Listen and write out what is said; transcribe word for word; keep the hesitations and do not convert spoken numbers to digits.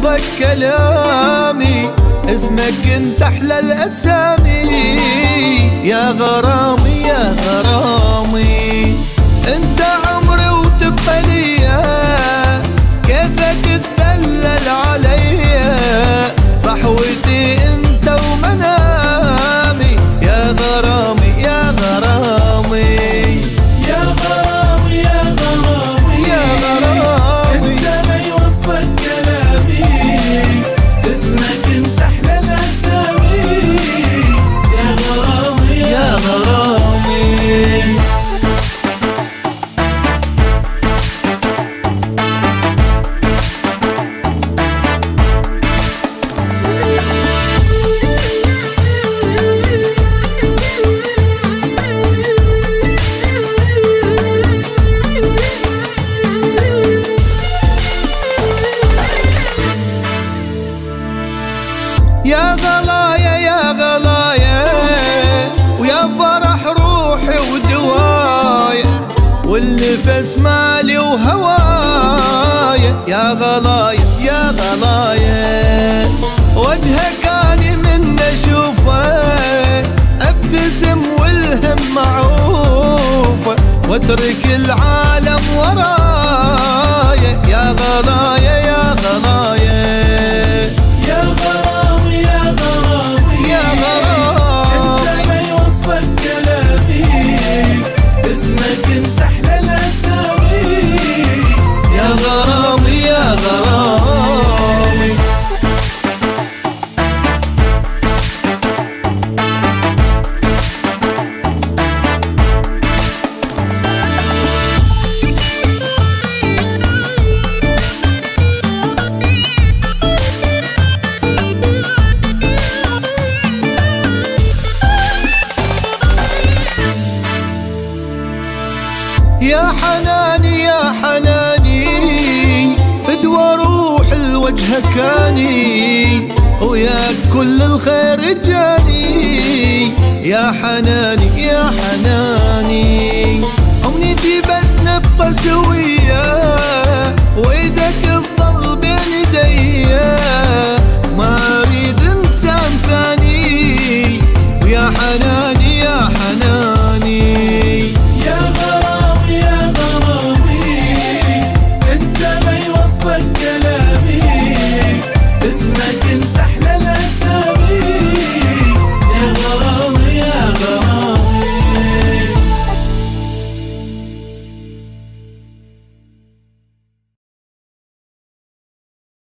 وصفك كلامي، اسمك انت احلى الاسامي. يا غرامي يا غرامي انت عمري وتبقى ليا، كيفك تدلل عليا، صحوتي انت ومنامي. يا غرامي يا غرامي يا غرامي يا غرامي يا غرامي انت ما يوصفك كلامي، اسمك انت احلى الاسامي. يا غرامي يا غرامي يا غلايا يا غلايا ويا فرح روحي ودوايا، والنفس مالي وهوايا. يا غلايا يا غلايا وجهك اني من اشوفه، ابتسم والهم معوفه، واترك العالم ورايا. يا غلايا يا غلايا يا غرامي يا غرامي يا غرامي انت ما يوصفك كلامي، اسمك انت احلى الاسامي. يا غرامي يا غرامي يا حناني يا حناني فدوى روح الوجه كاني، وياك كل الخير جاني. يا حناني يا حناني أمنيتي بس نبقى سوية، وإيدك تضل بين ايديا.